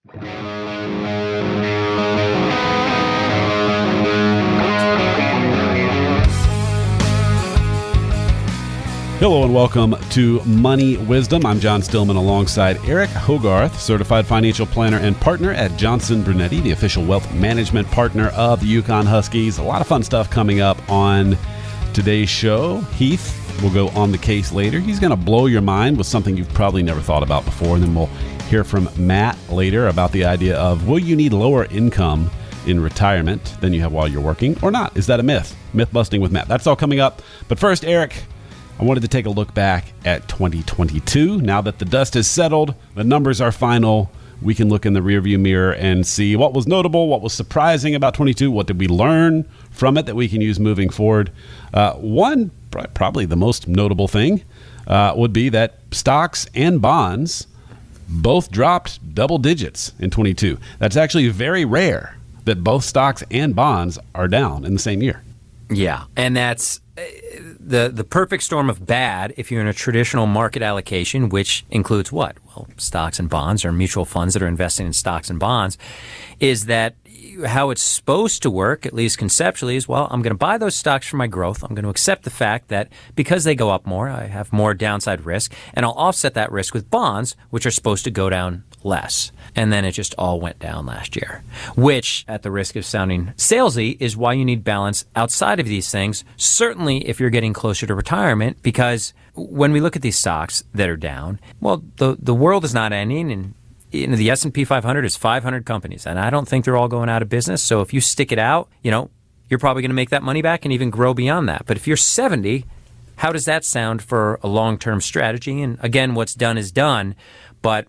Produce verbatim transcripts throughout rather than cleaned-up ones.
Hello and welcome to Money Wisdom. I'm John Stillman alongside Eric Hogarth, certified financial planner and partner at Johnson Brunetti, the official wealth management partner of the Yukon Huskies. A lot of fun stuff coming up on today's show. Heath will go on the case later. He's going to blow your mind with something you've probably never thought about before. And then we'll hear from Matt later about the idea of, will you need lower income in retirement than you have while you're working or not? Is that a myth? Myth busting with Matt. That's all coming up. But first, Eric, I wanted to take a look back at twenty twenty-two. Now that the dust has settled, the numbers are final, we can look in the rearview mirror and see what was notable, what was surprising about twenty-two, what did we learn from it that we can use moving forward. Uh, one, probably the most notable thing, uh, would be that stocks and bonds both dropped double digits in twenty-two. That's actually very rare that both stocks and bonds are down in the same year. Yeah, and that's the the perfect storm of bad if you're in a traditional market allocation, which includes what? Well, stocks and bonds or mutual funds that are investing in stocks and bonds, is that how it's supposed to work, at least conceptually, is, well, I'm going to buy those stocks for my growth. I'm going to accept the fact that because they go up more, I have more downside risk, and I'll offset that risk with bonds, which are supposed to go down less. And then it just all went down last year, which, at the risk of sounding salesy, is why you need balance outside of these things, certainly if you're getting closer to retirement, because when we look at these stocks that are down, well, the the world is not ending, and you know, the S and P five hundred is five hundred companies, and I don't think they're all going out of business. So if you stick it out, you know, you're probably going to make that money back and even grow beyond that. But if you're seventy, how does that sound for a long-term strategy? And again, what's done is done, but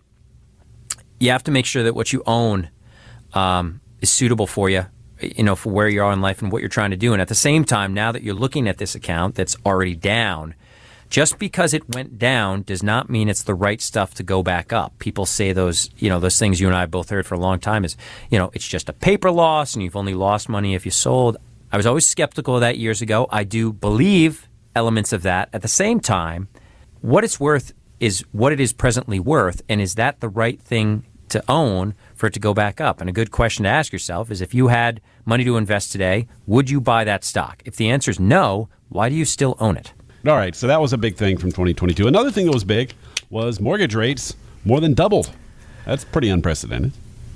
you have to make sure that what you own um, is suitable for you, you know, for where you are in life and what you're trying to do. And at the same time, now that you're looking at this account that's already down, just because it went down does not mean it's the right stuff to go back up. People say those, you know, those things you and I have both heard for a long time is, you know, it's just a paper loss and you've only lost money if you sold. I was always skeptical of that years ago. I do believe elements of that. At the same time, what it's worth is what it is presently worth, and is that the right thing to own for it to go back up? And a good question to ask yourself is, if you had money to invest today, would you buy that stock? If the answer is no, why do you still own it? All right, so that was a big thing from twenty twenty-two. Another thing that was big was mortgage rates more than doubled. That's pretty unprecedented.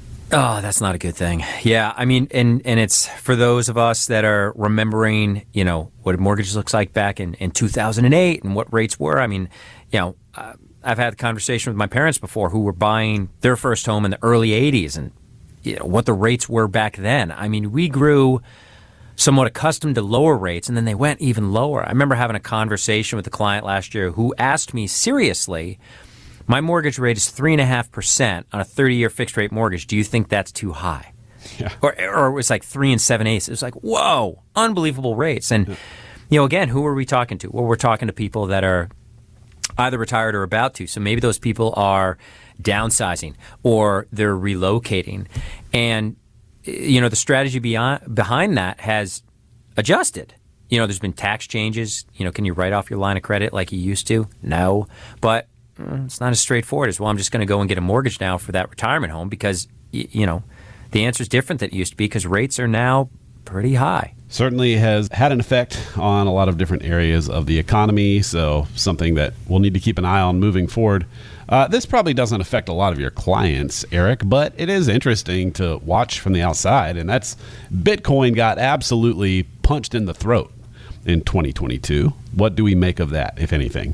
Oh, that's not a good thing. Yeah, I mean, and, and it's for those of us that are remembering, you know, what a mortgage looks like back in, in two thousand eight and what rates were. I mean, you know, uh, I've had a conversation with my parents before who were buying their first home in the early eighties and, you know, what the rates were back then. I mean, we grew somewhat accustomed to lower rates, and then they went even lower. I remember having a conversation with a client last year who asked me seriously, my mortgage rate is three point five percent on a thirty-year fixed-rate mortgage. Do you think that's too high? Yeah. Or, or it was like three and seven-eighths. It was like, whoa, unbelievable rates. And, yeah. you know, again, who are we talking to? Well, we're talking to people that are either retired or about to. So maybe those people are downsizing or they're relocating. And, you know, the strategy beyond, behind that has adjusted. You know, there's been tax changes. You know, can you write off your line of credit like you used to? No. But it's not as straightforward as, well, I'm just going to go and get a mortgage now for that retirement home because, you know, the answer is different than it used to be because rates are now pretty high. Certainly has had an effect on a lot of different areas of the economy, so something that we'll need to keep an eye on moving forward. Uh, this probably doesn't affect a lot of your clients, Eric, but it is interesting to watch from the outside, and that's Bitcoin got absolutely punched in the throat in twenty twenty-two. What do we make of that, if anything?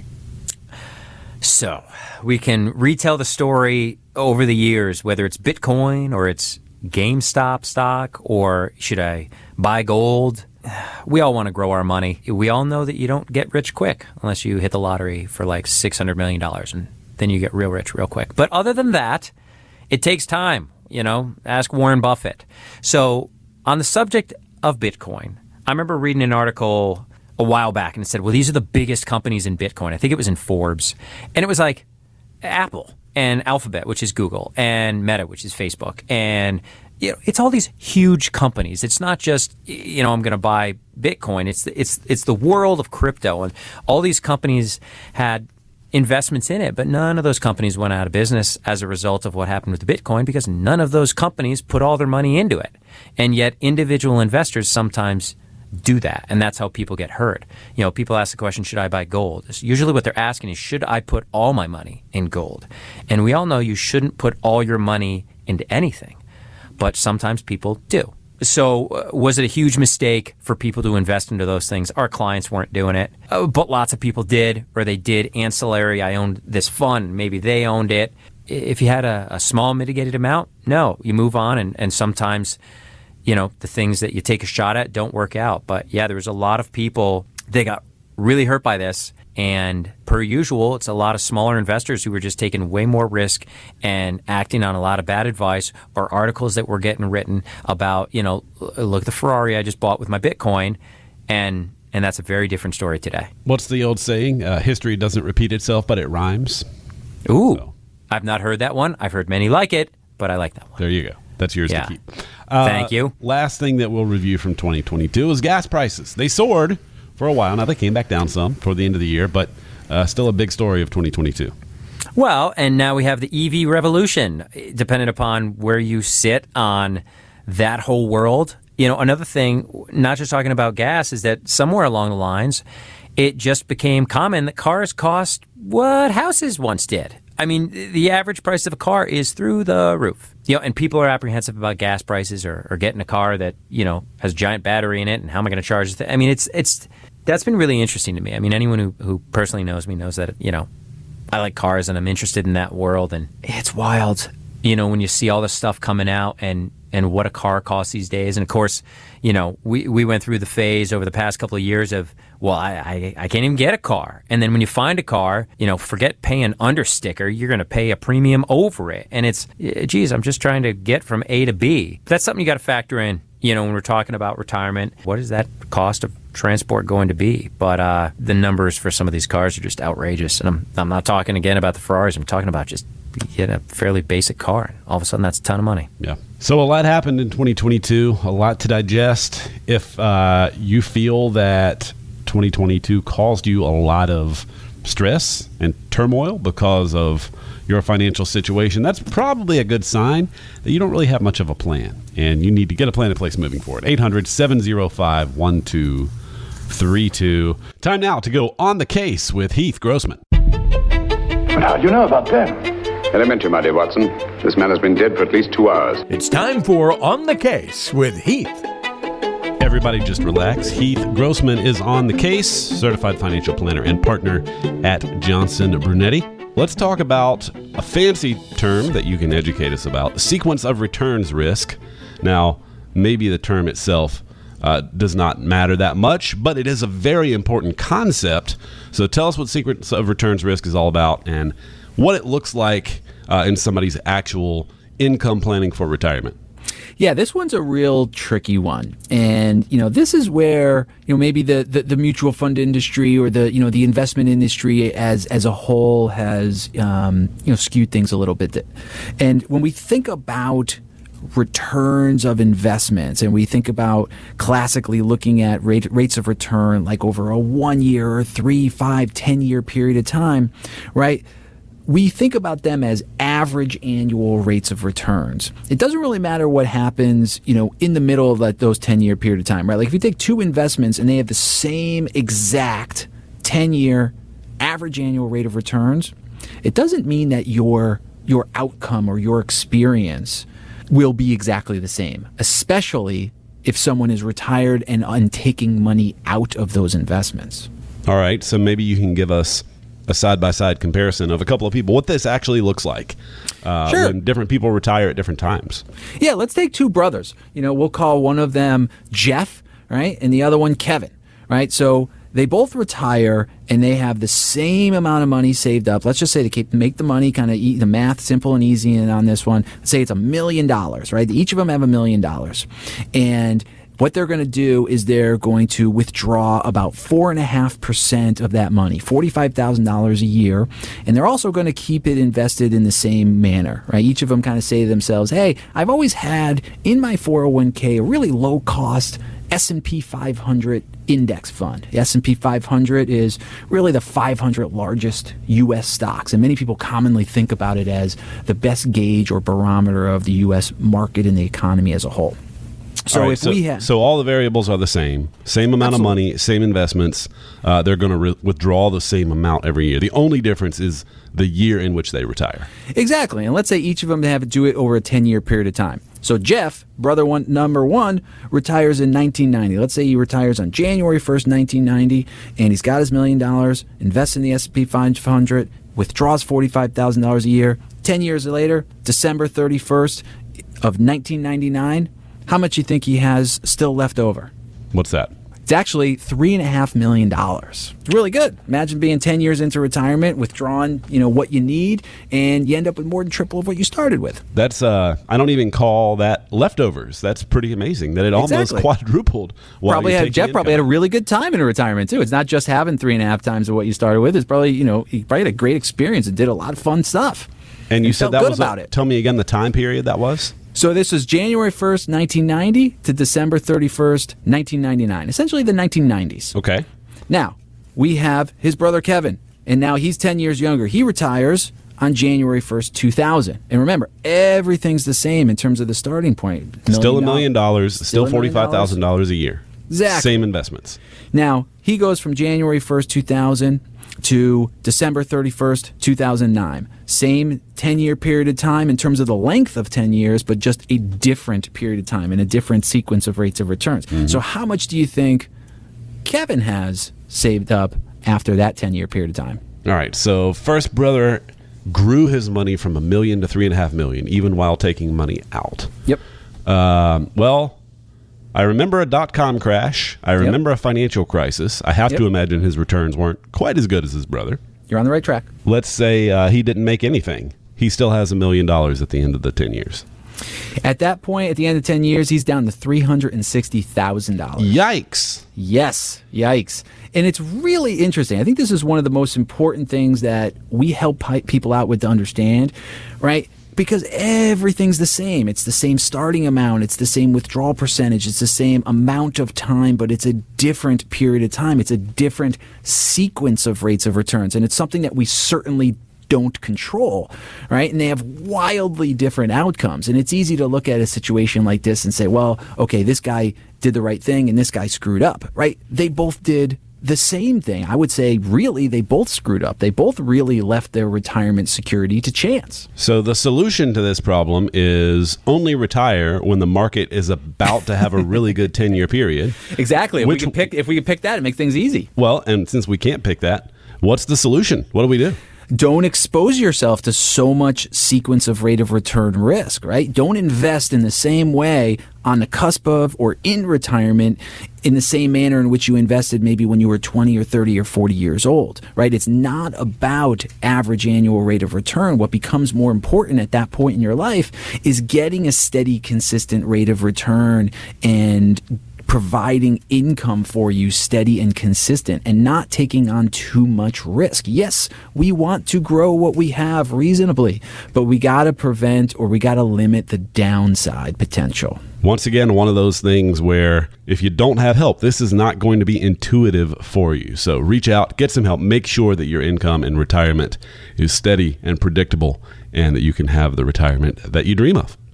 So we can retell the story over the years, whether it's Bitcoin or it's GameStop stock, or should I buy gold? We all want to grow our money. We all know that you don't get rich quick unless you hit the lottery for like six hundred million dollars, and then you get real rich real quick. But other than that, it takes time. You know, ask Warren Buffett. So on the subject of Bitcoin, I remember reading an article a while back, and it said, well, these are the biggest companies in Bitcoin. I think it was in Forbes. And it was like Apple and Alphabet, which is Google, and Meta, which is Facebook. And you know, it's all these huge companies. It's not just, you know, I'm going to buy Bitcoin. It's the, it's it's the world of crypto. And all these companies had investments in it, but none of those companies went out of business as a result of what happened with the Bitcoin because none of those companies put all their money into it. And yet individual investors sometimes do that, and that's how people get hurt. You know, people ask the question, should I buy gold? Usually what they're asking is, should I put all my money in gold? And we all know you shouldn't put all your money into anything, but sometimes people do. So uh, was it a huge mistake for people to invest into those things? Our clients weren't doing it, uh, but lots of people did, or they did ancillary. I owned this fund. Maybe they owned it. If you had a, a small mitigated amount, no, you move on, and, and sometimes you know, the things that you take a shot at don't work out. But yeah, there was a lot of people, they got really hurt by this. And per usual, it's a lot of smaller investors who were just taking way more risk and acting on a lot of bad advice or articles that were getting written about, you know, look at the Ferrari I just bought with my Bitcoin. And and that's a very different story today. What's the old saying? Uh, history doesn't repeat itself, but it rhymes. Ooh, so. I've not heard that one. I've heard many like it, but I like that one. There you go. That's yours yeah. to keep. Uh, Thank you. Last thing that we'll review from twenty twenty-two is gas prices. They soared for a while. Now they came back down some toward the end of the year, but uh, still a big story of twenty twenty-two. Well, and now we have the E V revolution, depending upon where you sit on that whole world. You know, another thing, not just talking about gas, is that somewhere along the lines, it just became common that cars cost what houses once did. I mean, the average price of a car is through the roof. You know, and people are apprehensive about gas prices or, or getting a car that, you know, has a giant battery in it, and how am I going to charge it? I mean, it's it's that's been really interesting to me. I mean, anyone who, who personally knows me knows that, you know, I like cars and I'm interested in that world, and it's wild. You know, when you see all this stuff coming out and, and what a car costs these days. And of course, you know, we, we went through the phase over the past couple of years of, well, I, I, I can't even get a car. And then when you find a car, you know, forget paying under sticker, you're going to pay a premium over it. And it's, geez, I'm just trying to get from A to B. But that's something you got to factor in, you know, when we're talking about retirement. What is that cost of transport going to be? But uh, the numbers for some of these cars are just outrageous. And I'm, I'm not talking again about the Ferraris. I'm talking about just you get a fairly basic car, and all of a sudden that's a ton of money. Yeah. So a lot happened in twenty twenty-two, a lot to digest. If uh, you feel that twenty twenty-two caused you a lot of stress and turmoil because of your financial situation, that's probably a good sign that you don't really have much of a plan, and you need to get a plan in place moving forward. eight hundred, seven oh five, one two three two. Time now to go on the case with Heath Grossman. But how do you know about them? Elementary, my dear Watson. This man has been dead for at least two hours. It's time for On the Case with Heath. Everybody just relax. Heath Grossman is on the case, certified financial planner and partner at Johnson Brunetti. Let's talk about a fancy term that you can educate us about, sequence of returns risk. Now, maybe the term itself uh, does not matter that much, but it is a very important concept. So tell us what sequence of returns risk is all about and what it looks like uh, in somebody's actual income planning for retirement. Yeah, this one's a real tricky one. And, you know, this is where, you know, maybe the, the, the mutual fund industry or the, you know, the investment industry as as a whole has, um, you know, skewed things a little bit. And when we think about returns of investments, and we think about classically looking at rate, rates of return like over a one year or three, five, ten year period of time, right? We think about them as average annual rates of returns. It doesn't really matter what happens, you know, in the middle of like those ten year period of time, right? Like if you take two investments and they have the same exact ten year average annual rate of returns, it doesn't mean that your your outcome or your experience will be exactly the same, especially if someone is retired and, and taking money out of those investments. All right, so maybe you can give us a side-by-side comparison of a couple of people, what this actually looks like uh, sure. when different people retire at different times. Yeah, let's take two brothers. You know, we'll call one of them Jeff, right, and the other one Kevin, right? So they both retire and they have the same amount of money saved up. Let's just say they keep make the money, kind of the math simple and easy. And on this one, let's say it's a million dollars, right? Each of them have a million dollars, and what they're going to do is they're going to withdraw about four and a half percent of that money, forty-five thousand dollars a year. And they're also going to keep it invested in the same manner, right? Each of them kind of say to themselves, hey, I've always had in my four oh one k a really low cost S and P five hundred index fund. The S and P five hundred is really the five hundred largest U S stocks, and many people commonly think about it as the best gauge or barometer of the U S market and the economy as a whole. So all right, if so, we have, so all the variables are the same, same amount Absolutely. of money, same investments. Uh, they're going to re- withdraw the same amount every year. The only difference is the year in which they retire. Exactly, and let's say each of them have to do it over a ten-year period of time. So Jeff, brother one, number one, retires in nineteen ninety. Let's say he retires on January first, nineteen ninety, and he's got his million dollars, invests in the S and P five hundred, withdraws forty-five thousand dollars a year. Ten years later, December thirty-first of nineteen ninety-nine, how much you think he has still left over? What's that? It's actually three and a half million dollars. It's really good. Imagine being ten years into retirement, withdrawing, you know, what you need, and you end up with more than triple of what you started with. That's uh, I don't even call that leftovers. That's pretty amazing that it Exactly. almost quadrupled. While Probably you're had, taking Jeff probably had a income. really good time in retirement too. It's not just having three and a half times of what you started with. It's probably, you know, he probably had a great experience and did a lot of fun stuff. And you and said felt that good was about a, it. Tell me again the time period that was. So this was January first, nineteen ninety to December thirty-first, nineteen ninety-nine. Essentially the nineteen nineties. Okay. Now, we have his brother Kevin, and now he's ten years younger. He retires on January first, two thousand. And remember, everything's the same in terms of the starting point. Still a million dollars, still Still a million forty-five thousand dollars a year. Exactly. Same investments. Now, he goes from January first, two thousand to December thirty-first, two thousand nine. Same ten-year period of time in terms of the length of ten years, but just a different period of time and a different sequence of rates of returns. Mm-hmm. So how much do you think Kevin has saved up after that ten-year period of time? All right. So first brother grew his money from a million to three and a half million, even while taking money out. Yep. Um, well, I remember a dot-com crash. I remember a financial crisis. I have Yep. to imagine his returns weren't quite as good as his brother. You're on the right track. Let's say uh, he didn't make anything. He still has a million dollars at the end of the ten years. At that point, at the end of ten years, he's down to three hundred sixty thousand dollars. Yikes. Yes, yikes. And it's really interesting. I think this is one of the most important things that we help pi- people out with to understand, right? Because everything's the same. It's the same starting amount. It's the same withdrawal percentage. It's the same amount of time, but it's a different period of time. It's a different sequence of rates of returns. And it's something that we certainly don't control, right? And they have wildly different outcomes. And it's easy to look at a situation like this and say, well, okay, this guy did the right thing and this guy screwed up, right? They both did the same thing. I would say, really, they both screwed up. They both really left their retirement security to chance. So the solution to this problem is only retire when the market is about to have a really good ten-year period. Exactly. If Which- we can pick, if we can pick that, it make things easy. Well, and since we can't pick that, what's the solution? What do we do? Don't expose yourself to so much sequence of rate of return risk, right? Don't invest in the same way on the cusp of or in retirement in the same manner in which you invested maybe when you were twenty or thirty or forty years old, right? It's not about average annual rate of return. What becomes more important at that point in your life is getting a steady, consistent rate of return and providing income for you steady and consistent and not taking on too much risk. Yes, we want to grow what we have reasonably, but we got to prevent or we got to limit the downside potential. Once again, one of those things where if you don't have help, this is not going to be intuitive for you. So reach out, get some help, make sure that your income in retirement is steady and predictable and that you can have the retirement that you dream of.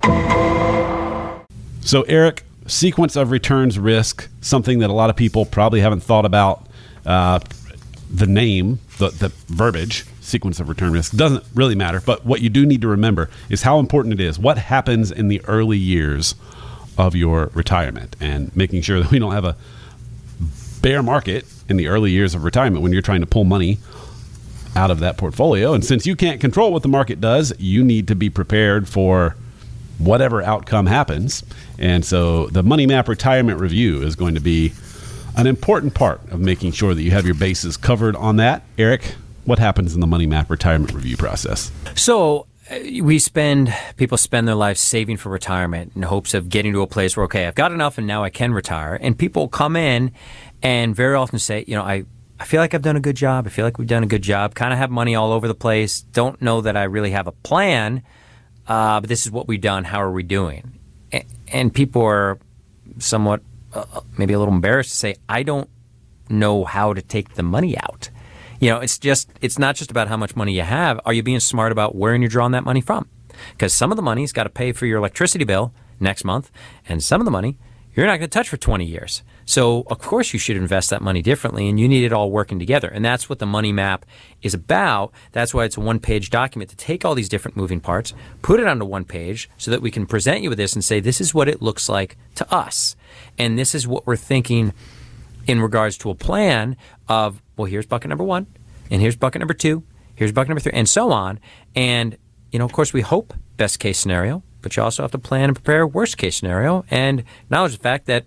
So Eric, sequence of returns risk, something that a lot of people probably haven't thought about. Uh, the name, the, the verbiage, sequence of return risk, doesn't really matter. But what you do need to remember is how important it is. What happens in the early years of your retirement, and making sure that we don't have a bear market in the early years of retirement when you're trying to pull money out of that portfolio. And since you can't control what the market does, you need to be prepared for whatever outcome happens. And so the Money Map Retirement Review is going to be an important part of making sure that you have your bases covered on that. Eric, what happens in the Money Map Retirement Review process? So uh, we spend, people spend their lives saving for retirement in hopes of getting to a place where, okay, I've got enough and now I can retire. And people come in and very often say, you know, I, I feel like I've done a good job. I feel like we've done a good job. Kind of have money all over the place. Don't know that I really have a plan. Uh, but this is what we've done. How are we doing? And, and people are somewhat uh, maybe a little embarrassed to say, I don't know how to take the money out. You know, it's just, it's not just about how much money you have. Are you being smart about where you're drawing that money from? Because some of the money's got to pay for your electricity bill next month, and some of the money you're not going to touch for twenty years. So, of course, you should invest that money differently, and you need it all working together. And that's what the money map is about. That's why it's a one-page document to take all these different moving parts, put it onto one page so that we can present you with this and say, this is what it looks like to us. And this is what we're thinking in regards to a plan of, well, here's bucket number one, and here's bucket number two, here's bucket number three, and so on. And, you know, of course, we hope best case scenario, but you also have to plan and prepare worst case scenario and acknowledge the fact that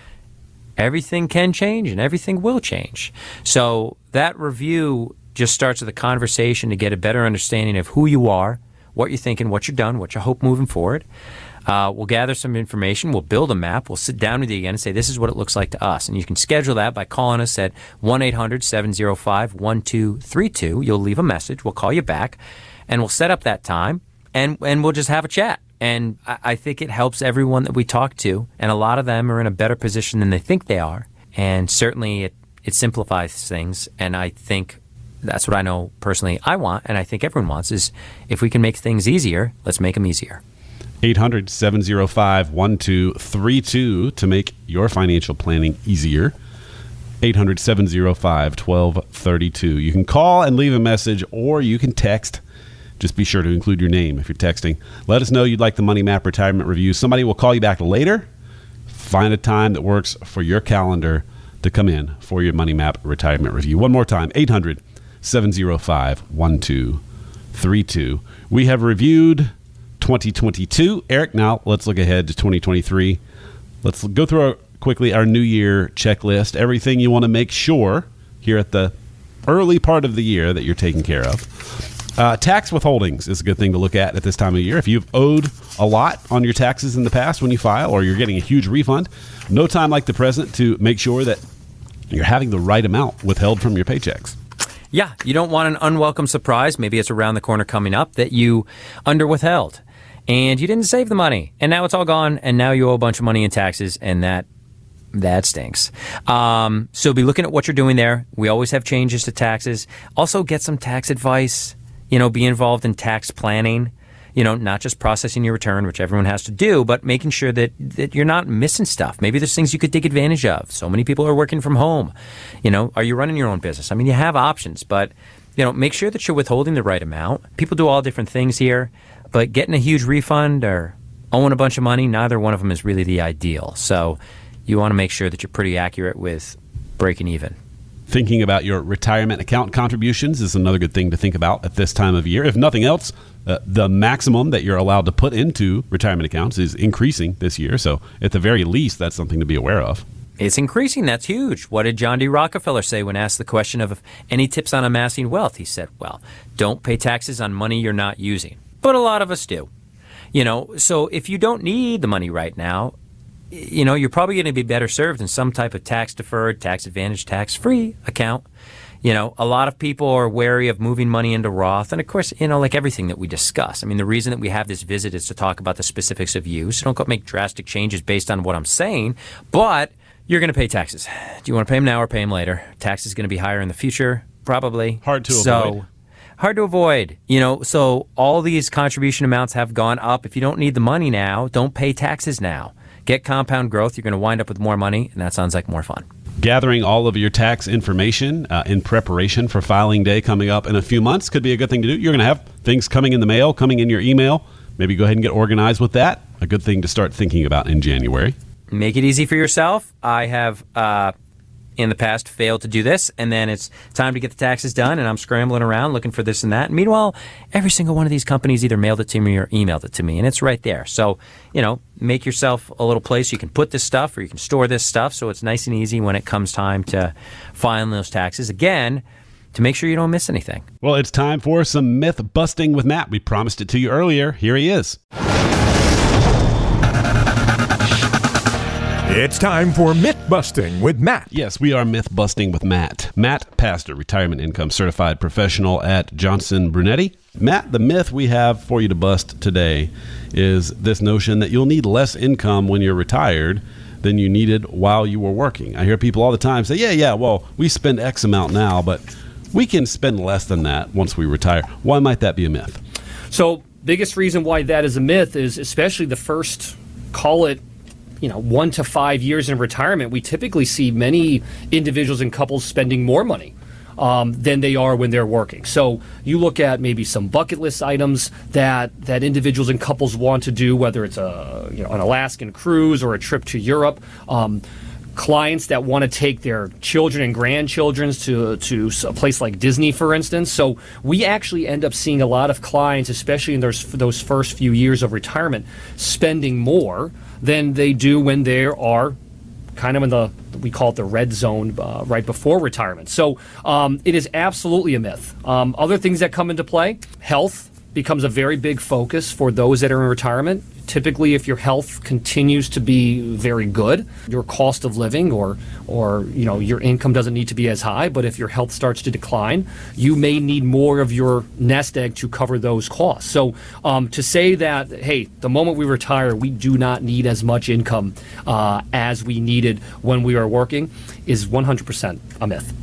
everything can change and everything will change. So that review just starts with a conversation to get a better understanding of who you are, what you're thinking, what you've done, what you hope moving forward. Uh, we'll gather some information. We'll build a map. We'll sit down with you again and say, this is what it looks like to us. And you can schedule that by calling us at one eight hundred seven oh five one two three two. You'll leave a message. We'll call you back, and we'll set up that time, and, and we'll just have a chat. And I, I think it helps everyone that we talk to, and a lot of them are in a better position than they think they are. And certainly it, it simplifies things, and I think that's what I know personally I want, and I think everyone wants, is if we can make things easier, let's make them easier. eight hundred seven oh five one two three two to make your financial planning easier. eight hundred seven oh five one two three two. You can call and leave a message, or you can text. Just be sure to include your name if you're texting. Let us know you'd like the Money Map Retirement Review. Somebody will call you back later. Find a time that works for your calendar to come in for your Money Map Retirement Review. One more time, eight hundred seven oh five one two three two. We have reviewed twenty twenty-two. Eric, now let's look ahead to twenty twenty-three. Let's go through our, quickly our New Year checklist. Everything you want to make sure here at the early part of the year that you're taking care of. Uh, tax withholdings is a good thing to look at at this time of year. If you've owed a lot on your taxes in the past when you file, or you're getting a huge refund, no time like the present to make sure that you're having the right amount withheld from your paychecks. Yeah, you don't want an unwelcome surprise. Maybe it's around the corner coming up that you under withheld and you didn't save the money, and now it's all gone, and now you owe a bunch of money in taxes, and that that stinks. Um, so be looking at what you're doing there. We always have changes to taxes. Also, get some tax advice. You know, be involved in tax planning. You know, not just processing your return, which everyone has to do, but making sure that, that you're not missing stuff. Maybe there's things you could take advantage of. So many people are working from home. You know, are you running your own business? I mean, you have options, but, you know, make sure that you're withholding the right amount. People do all different things here, but getting a huge refund or owing a bunch of money, neither one of them is really the ideal. So you want to make sure that you're pretty accurate with breaking even. Thinking about your retirement account contributions is another good thing to think about at this time of year. If nothing else, uh, the maximum that you're allowed to put into retirement accounts is increasing this year. So at the very least, that's something to be aware of. It's increasing. That's huge. What did John D. Rockefeller say when asked the question of any tips on amassing wealth? He said, well, don't pay taxes on money you're not using. But a lot of us do. You know, so if you don't need the money right now, you know, you're probably going to be better served in some type of tax-deferred, tax-advantaged, tax-free account. You know, a lot of people are wary of moving money into Roth. And, of course, you know, like everything that we discuss. I mean, the reason that we have this visit is to talk about the specifics of you. So don't go make drastic changes based on what I'm saying. But you're going to pay taxes. Do you want to pay them now or pay them later? Tax is going to be higher in the future, probably. Hard to so, avoid. Hard to avoid. You know, so all these contribution amounts have gone up. If you don't need the money now, don't pay taxes now. Get compound growth. You're going to wind up with more money, and that sounds like more fun. Gathering all of your tax information uh, in preparation for filing day coming up in a few months could be a good thing to do. You're going to have things coming in the mail, coming in your email. Maybe go ahead and get organized with that. A good thing to start thinking about in January. Make it easy for yourself. I have, uh, in the past, failed to do this, and then it's time to get the taxes done, and I'm scrambling around looking for this and that. And meanwhile, every single one of these companies either mailed it to me or emailed it to me, and it's right there. So, you know, make yourself a little place you can put this stuff, or you can store this stuff, so it's nice and easy when it comes time to filing those taxes. Again, to make sure you don't miss anything. Well, it's time for some myth busting with Matt. We promised it to you earlier. Here he is. It's time for Myth Busting with Matt. Yes, we are Myth Busting with Matt. Matt Pastor, retirement income certified professional at Johnson Brunetti. Matt, the myth we have for you to bust today is this notion that you'll need less income when you're retired than you needed while you were working. I hear people all the time say, yeah, yeah, well, we spend X amount now, but we can spend less than that once we retire. Why might that be a myth? So, biggest reason why that is a myth is especially the first, call it, you know, one to five years in retirement, we typically see many individuals and couples spending more money um, than they are when they're working. So you look at maybe some bucket list items that, that individuals and couples want to do, whether it's a you know an Alaskan cruise or a trip to Europe. Um, clients that want to take their children and grandchildren to to a place like Disney, for instance. So we actually end up seeing a lot of clients, especially in those those first few years of retirement, spending more than they do when they are kind of in the, we call it the red zone uh, right before retirement. So um, it is absolutely a myth. Um, other things that come into play, health becomes a very big focus for those that are in retirement. Typically, if your health continues to be very good, your cost of living or, or you know, your income doesn't need to be as high, but if your health starts to decline, you may need more of your nest egg to cover those costs. So um, to say that, hey, the moment we retire, we do not need as much income uh, as we needed when we were working is one hundred percent a myth.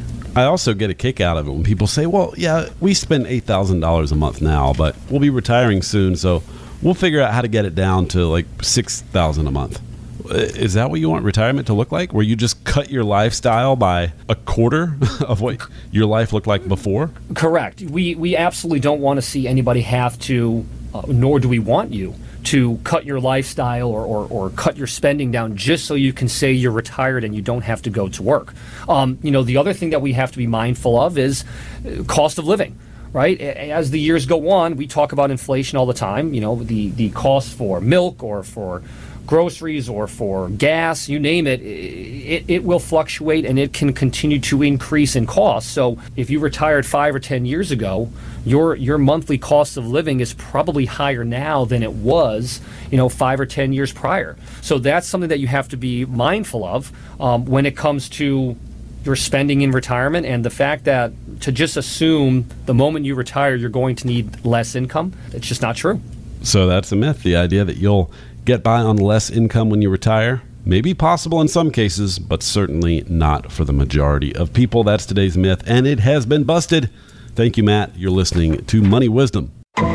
I also get a kick out of it when people say, well, yeah, we spend eight thousand dollars a month now, but we'll be retiring soon, so we'll figure out how to get it down to like six thousand dollars a month. Is that what you want retirement to look like, where you just cut your lifestyle by a quarter of what your life looked like before? Correct. We, we absolutely don't want to see anybody have to, uh, nor do we want you, to cut your lifestyle or, or, or cut your spending down just so you can say you're retired and you don't have to go to work. Um, you know, the other thing that we have to be mindful of is cost of living, right? As the years go on, we talk about inflation all the time. You know, the, the cost for milk or for groceries or for gas, you name it, it, it will fluctuate and it can continue to increase in cost. So if you retired five or ten years ago, your your monthly cost of living is probably higher now than it was, you know, five or ten years prior. So that's something that you have to be mindful of um, when it comes to your spending in retirement, and the fact that to just assume the moment you retire you're going to need less income, it's just not true. So that's a myth, the idea that you'll get by on less income when you retire. May be possible in some cases, but certainly not for the majority of people. That's today's myth, and it has been busted. Thank you, Matt. You're listening to Money Wisdom.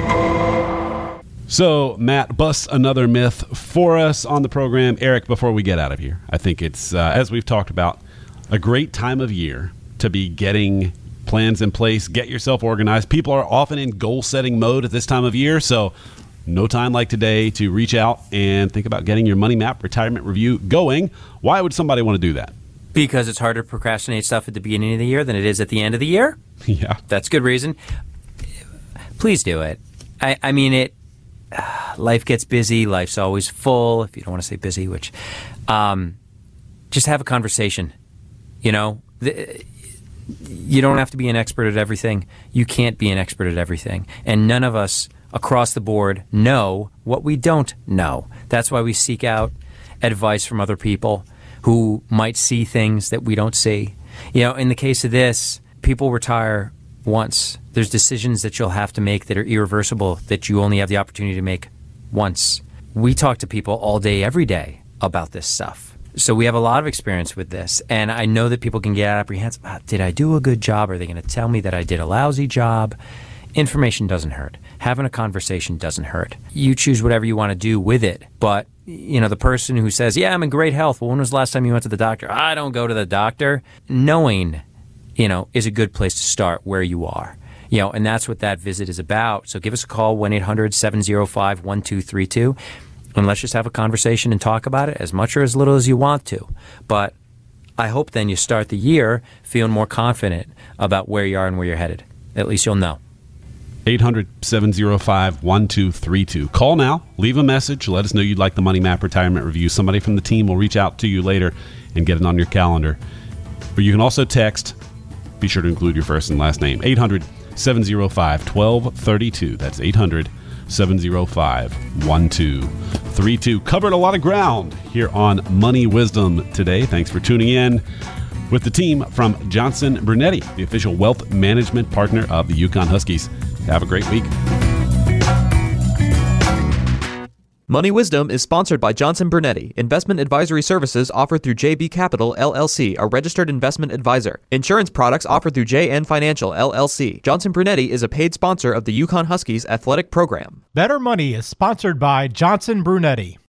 So Matt busts another myth for us on the program. Eric, before we get out of here, I think it's, uh, as we've talked about, a great time of year to be getting plans in place, get yourself organized. People are often in goal-setting mode at this time of year, so no time like today to reach out and think about getting your Money Map retirement review going. Why would somebody want to do that? Because it's harder to procrastinate stuff at the beginning of the year than it is at the end of the year? Yeah. That's good reason. Please do it. I, I mean, it. Uh, life gets busy. Life's always full, if you don't want to say busy, which... Um, just have a conversation. You know? The, you don't have to be an expert at everything. You can't be an expert at everything. And none of us across the board know what we don't know. That's why we seek out advice from other people who might see things that we don't see. You know, in the case of this, people retire once. There's decisions that you'll have to make that are irreversible that you only have the opportunity to make once. We talk to people all day, every day about this stuff. So we have a lot of experience with this, and I know that people can get apprehensive. Ah, did I do a good job? Are they going to tell me that I did a lousy job? Information doesn't hurt. Having a conversation doesn't hurt. You choose whatever you want to do with it. But, you know, the person who says, yeah, I'm in great health. Well, when was the last time you went to the doctor? I don't go to the doctor. Knowing, you know, is a good place to start where you are. You know, and that's what that visit is about. So give us a call, one eight hundred seven oh five one two three two. And let's just have a conversation and talk about it as much or as little as you want to. But I hope then you start the year feeling more confident about where you are and where you're headed. At least you'll know. eight hundred seven oh five one two three two. Call now. Leave a message. Let us know you'd like the Money Map retirement review. Somebody from the team will reach out to you later and get it on your calendar. Or you can also text. Be sure to include your first and last name. eight hundred seven oh five one two three two. That's eight hundred seven oh five one two three two. Covered a lot of ground here on Money Wisdom today. Thanks for tuning in with the team from Johnson Brunetti, the official wealth management partner of the UConn Huskies. Have a great week. Money Wisdom is sponsored by Johnson Brunetti. Investment advisory services offered through J B Capital, L L C, a registered investment advisor. Insurance products offered through J N Financial, L L C. Johnson Brunetti is a paid sponsor of the UConn Huskies athletic program. Better Money is sponsored by Johnson Brunetti.